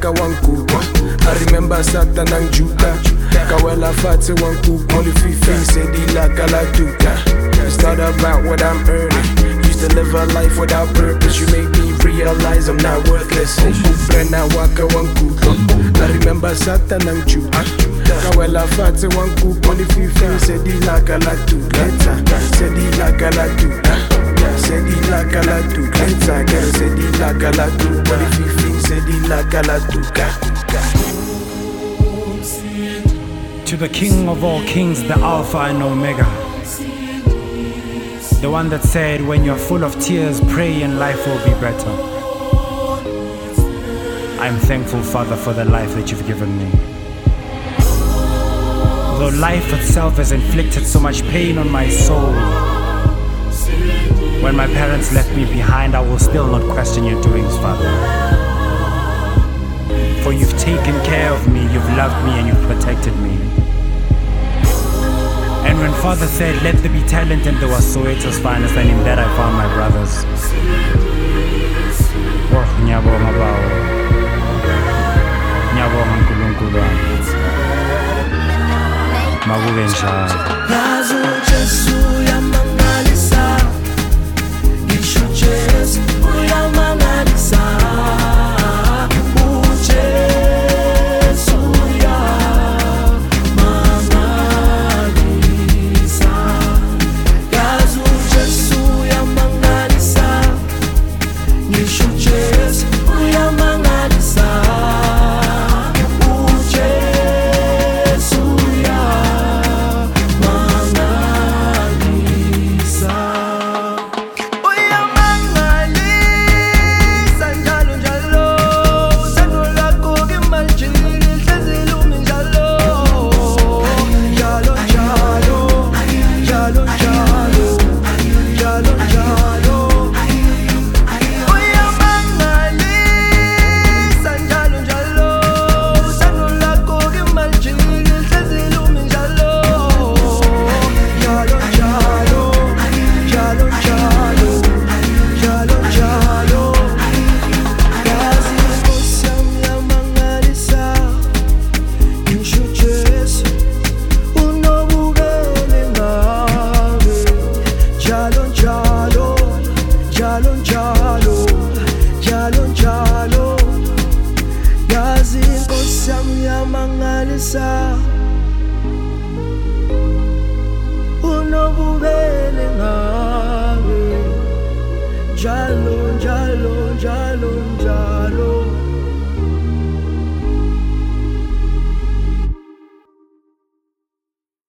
waka wankuku. I remember Satan and Judah. Kawela fati wankuku. Only free things said he la galatuka. It's not about what I'm earning. Used to live a life without purpose. You make me realize I'm not worthless. Brena waka wankuku. I remember Satan and Judah. Kawela fati wankuku. Only free things said he la galatuka. Said he la galatuka. Said he la galatuka. Said he la galatuka. Only free things said he la galatuka. To the King of all kings, the Alpha and Omega, the one that said, when you're full of tears, pray and life will be better. I'm thankful, Father, for the life that you've given me. Though life itself has inflicted so much pain on my soul, when my parents left me behind, I will still not question your doings, Father. For you've taken care of me, you've loved me, and you've protected me. And when Father said, let there be talent, and there was Soweto's finest, and in that I found my brothers. Oh, ngiyabonga bawo. Ngiyabonga uNkulunkulu wami. Makube njalo.